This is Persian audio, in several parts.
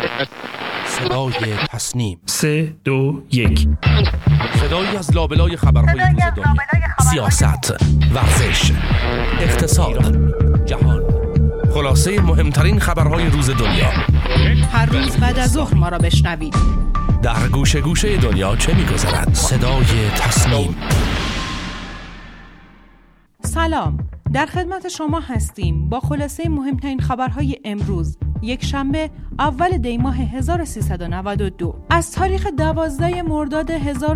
صدای تصنیم 3 2 1 صدایی از لابلای خبرهای روز دنیا، سیاست، ورزش، اقتصاد، جهان، خلاصه مهمترین خبرهای روز دنیا. هر روز بعد از ظهر ما را بشنوید. در گوشه گوشه دنیا چه می‌گذرد؟ صدای تصنیم. سلام، در خدمت شما هستیم با خلاصه مهمترین خبرهای امروز، یک شنبه اول دی ماه 1392. از تاریخ 12 مرداد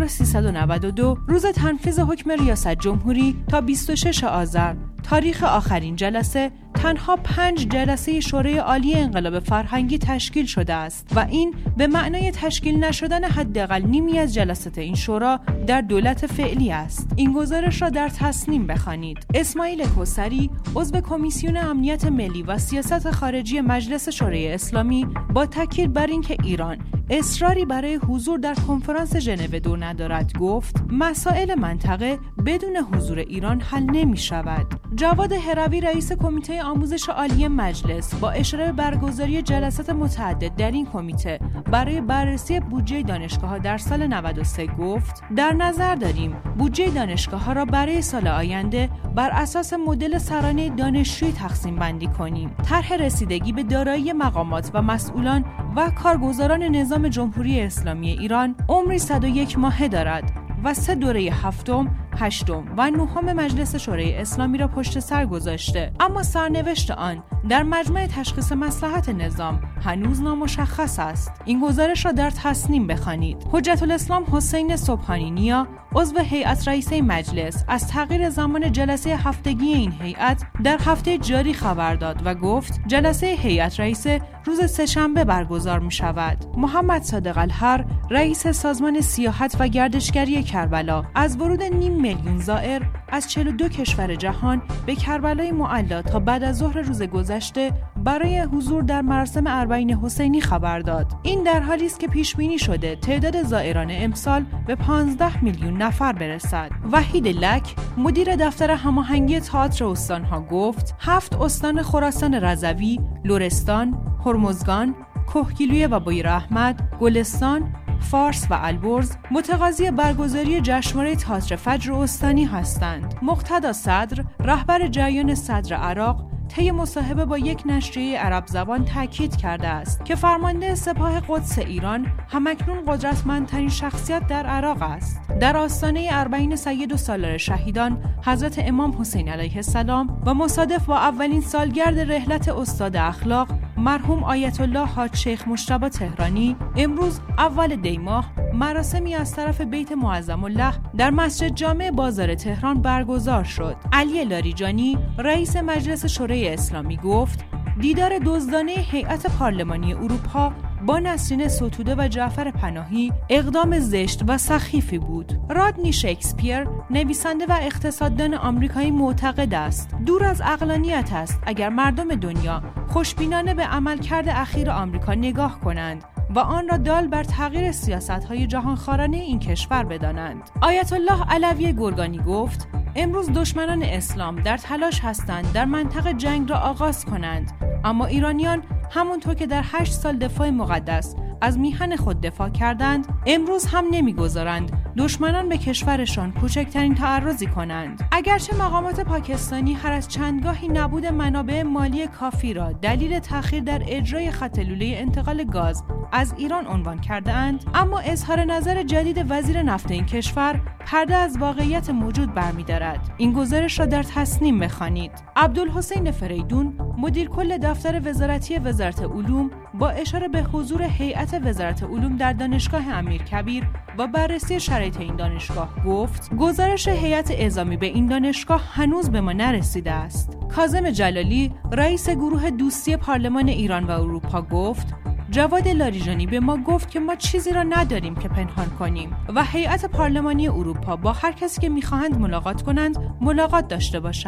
1392 روز تنفیذ حکم ریاست جمهوری تا 26 آذر تاریخ آخرین جلسه، تنها 5 جلسه شورای عالی انقلاب فرهنگی تشکیل شده است و این به معنای تشکیل نشدن حداقل نیمی از جلسات این شورا در دولت فعلی است. این گزارش را در تصنیم بخوانید. اسماعیل کوثری، عضو کمیسیون امنیت ملی و سیاست خارجی مجلس شورای اسلامی، با تاکید بر اینکه ایران اصراری برای حضور در کنفرانس ژنو 2 ندارد، گفت مسائل منطقه بدون حضور ایران حل نمی شود. جواد هروی، رئیس کمیته آموزش عالی مجلس، با اشاره به برگزاری جلسات متعدد در این کمیته برای بررسی بودجه دانشگاه‌ها در سال 93 گفت در نظر داریم بودجه دانشگاه‌ها را برای سال آینده بر اساس مدل سرانه دانشجویی تقسیم بندی کنیم. طرح رسیدگی به دارایی مقامات و مسئولان و کارگزاران نظام جمهوری اسلامی ایران عمری 101 ماهه دارد و 3 دوره هفتم، هشتم و نهم مجلس شورای اسلامی را پشت سر گذاشته، اما سرنوشت آن در مجمع تشخیص مصلحت نظام هنوز نامشخص است. این گزارش را در تصنیم بخوانید. حجت الاسلام حسین سبحانی نیا، عضو هیئت رئیسه مجلس، از تغییر زمان جلسه هفتگی این هیئت در هفته جاری خبر داد و گفت جلسه هیئت رئیسه روز سه‌شنبه برگزار می شود. محمد صادق الحر، رئیس سازمان سیاحت و گردشگری کربلا، از ورود 500,000 زائر از 42 کشور جهان به کربلای معلی تا بعد از ظهر روز گذشته برای حضور در مراسم اربعین حسینی خبر داد. این در حالی است که پیش بینی شده تعداد زائران امسال به 15 میلیون نفر برسد. وحید لک، مدیر دفتر هماهنگی تئاتر استانها، گفت 7 استان خراسان رضوی، لرستان، هرمزگان، کهگیلویه و بویر احمد، گلستان، فارس و البرز متقاضی برگزاری جشنواره تئاتر فجر استانی هستند. مقتدا صدر، رهبر جریان صدر عراق، طی مصاحبه با یک نشریه عرب زبان تاکید کرده است که فرمانده سپاه قدس ایران همکنون قدرتمندترین شخصیت در عراق است. در آستانه اربعین سید و سالار شهیدان حضرت امام حسین علیه السلام و مصادف با اولین سالگرد رحلت استاد اخلاق مرحوم آیت الله حاج شیخ مجتبی تهرانی، امروز اول دی ماه مراسمی از طرف بیت معظم الله در مسجد جامع بازار تهران برگزار شد. علی لاریجانی، رئیس مجلس شورای اسلامی، گفت دیدار دزدانه هیئت پارلمانی اروپا با نسرین ستوده و جعفر پناهی اقدام زشت و سخیفی بود. رادنی شکسپیر، نویسنده و اقتصاددان آمریکایی، معتقد است دور از عقلانیت است اگر مردم دنیا خوشبینانه به عملکرد اخیر آمریکا نگاه کنند و آن را دال بر تغییر سیاست‌های جهانخوارانه این کشور بدانند. آیت الله علوی گرگانی گفت امروز دشمنان اسلام در تلاش هستند در منطقه جنگ را آغاز کنند، اما ایرانیان همونطور که در 8 سال دفاع مقدس از میهن خود دفاع کردند، امروز هم نمیگذارند دشمنان به کشورشان کوچکترین تعرضی کنند. اگرچه مقامات پاکستانی هر از چندگاهی نبود منابع مالی کافی را دلیل تأخیر در اجرای خط لوله انتقال گاز از ایران عنوان کرده‌اند، اما اظهار نظر جدید وزیر نفت این کشور پرده از واقعیت موجود برمی‌دارد. این گزارش را در تصنیم بخوانید. عبدالحسین فریدون، مدیر کل دفتر وزارتی وزارت علوم، با اشاره به حضور هیئت وزارت علوم در دانشگاه امیرکبیر و بررسی شرایط این دانشگاه، گفت گزارش هیئت اعزامی به این دانشگاه هنوز به ما نرسیده است. کاظم جلالی، رئیس گروه دوستی پارلمان ایران و اروپا، گفت جواد لاریجانی به ما گفت که ما چیزی را نداریم که پنهان کنیم و هیئت پارلمانی اروپا با هر کسی که می‌خواهند ملاقات کنند ملاقات داشته باشند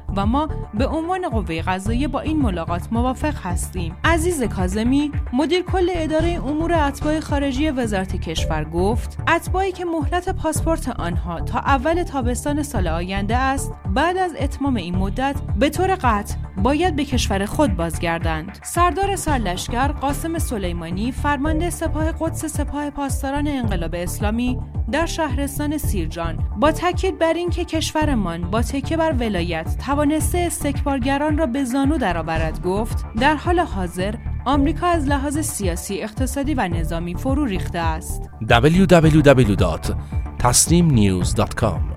و ما به عنوان قوه قضاییه با این ملاقات موافق هستیم. عزیز کاظمی، مدیر کل اداره امور اتباع خارجی وزارت کشور گفت اتباعی که مهلت پاسپورت آنها تا اول تابستان سال آینده است، بعد از اتمام این مدت به طور قطع باید به کشور خود بازگردند. سردار سرلشکر قاسم سلیمانی، فرمانده سپاه قدس سپاه پاسداران انقلاب اسلامی در شهرستان سیرجان، با تاکید بر اینکه کشورمان با تکیه بر ولایت توانسته استکبارگران را به زانو درآورد گفت در حال حاضر آمریکا از لحاظ سیاسی، اقتصادی و نظامی فرو ریخته است. www.tasnimnews.com